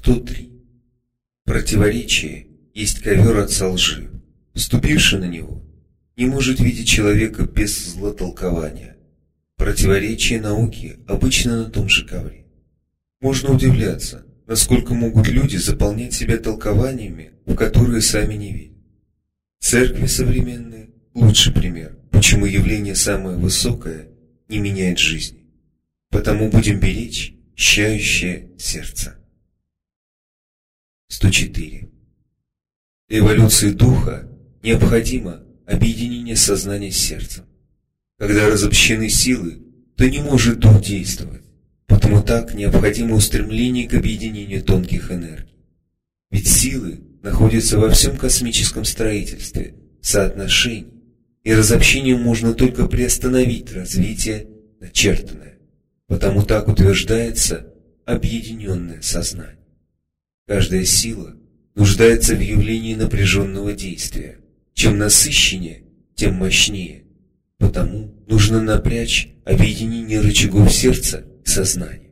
103. Противоречие есть ковер отца лжи. Вступивший на него не может видеть человека без злотолкования. Противоречие науки обычно на том же ковре. Можно удивляться, насколько могут люди заполнять себя толкованиями, в которые сами не верят. Церкви современные – лучший пример, почему явление самое высокое не меняет жизни. Потому будем беречь чающее сердце. 104. Для эволюции духа необходимо объединение сознания с сердцем. Когда разобщены силы, то не может дух действовать, потому так необходимо устремление к объединению тонких энергий. Ведь силы находятся во всем космическом строительстве, соотношении, и разобщением можно только приостановить развитие начертанное, потому так утверждается объединенное сознание. Каждая сила нуждается в явлении напряженного действия. Чем насыщеннее, тем мощнее. Потому нужно напрячь объединение рычагов сердца и сознания.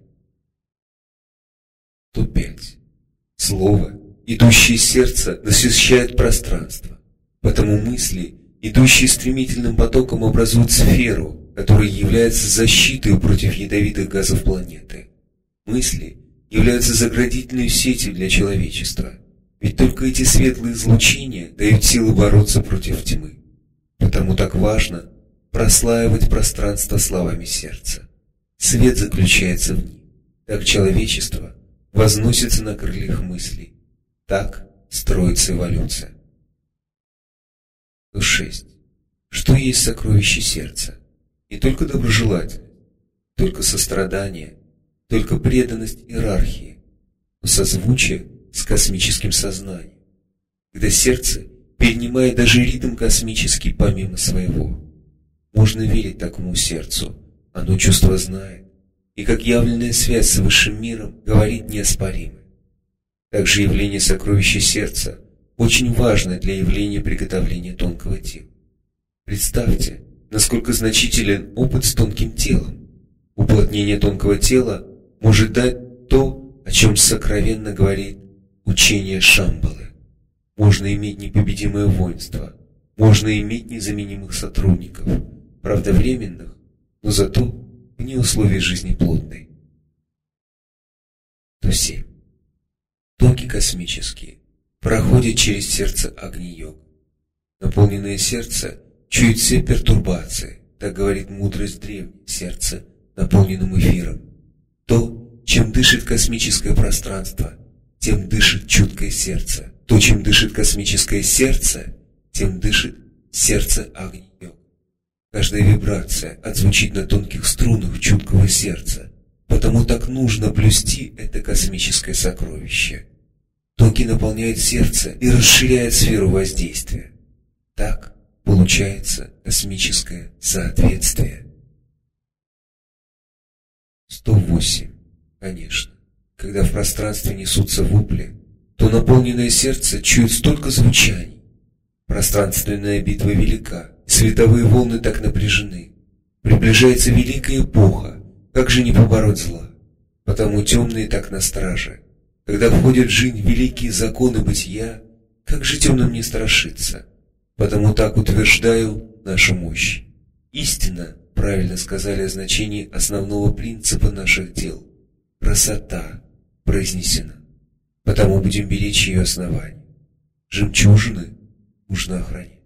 105. Слово, идущее из сердца, насыщает пространство. Потому мысли, идущие стремительным потоком, образуют сферу, которая является защитой против ядовитых газов планеты. Мысли являются заградительной сетью для человечества. Ведь только эти светлые излучения дают силы бороться против тьмы. Потому так важно прослаивать пространство словами сердца. Свет заключается в них. Так человечество возносится на крыльях мыслей. Так строится эволюция. 106. Что есть сокровище сердца? Не только доброжелательность, только сострадание, только преданность иерархии, но созвучие с космическим сознанием, когда сердце перенимает даже ритм космический помимо своего. Можно верить такому сердцу, оно чувство знает, и как явленная связь с высшим миром говорит неоспоримо. Также явление сокровища сердца очень важно для явления приготовления тонкого тела. Представьте, насколько значителен опыт с тонким телом. Уплотнение тонкого тела может дать то, о чем сокровенно говорит учение Шамбалы. Можно иметь непобедимое воинство, можно иметь незаменимых сотрудников, правда временных, но зато вне условий жизни плотной. 107. Токи космические проходят через сердце Агни-йог. Наполненное сердце чует все пертурбации, так говорит мудрость древней, сердце, наполненным эфиром. То, чем дышит космическое пространство, тем дышит чуткое сердце. То, чем дышит космическое сердце, тем дышит сердце Агни-йог. Каждая вибрация отзвучит на тонких струнах чуткого сердца, потому так нужно блюсти это космическое сокровище. Токи наполняют сердце и расширяют сферу воздействия. Так получается космическое соответствие. 108. Конечно, когда в пространстве несутся вопли, то наполненное сердце чует столько звучаний. Пространственная битва велика, световые волны так напряжены. Приближается великая эпоха, как же не побороть зла? Потому темные так на страже. Когда входят в жизнь великие законы бытия, как же темным не страшиться? Потому так утверждаю нашу мощь. Истина, правильно сказали о значении основного принципа наших дел. Красота произнесена. Потому будем беречь ее основания. Жемчужины нужно охранять.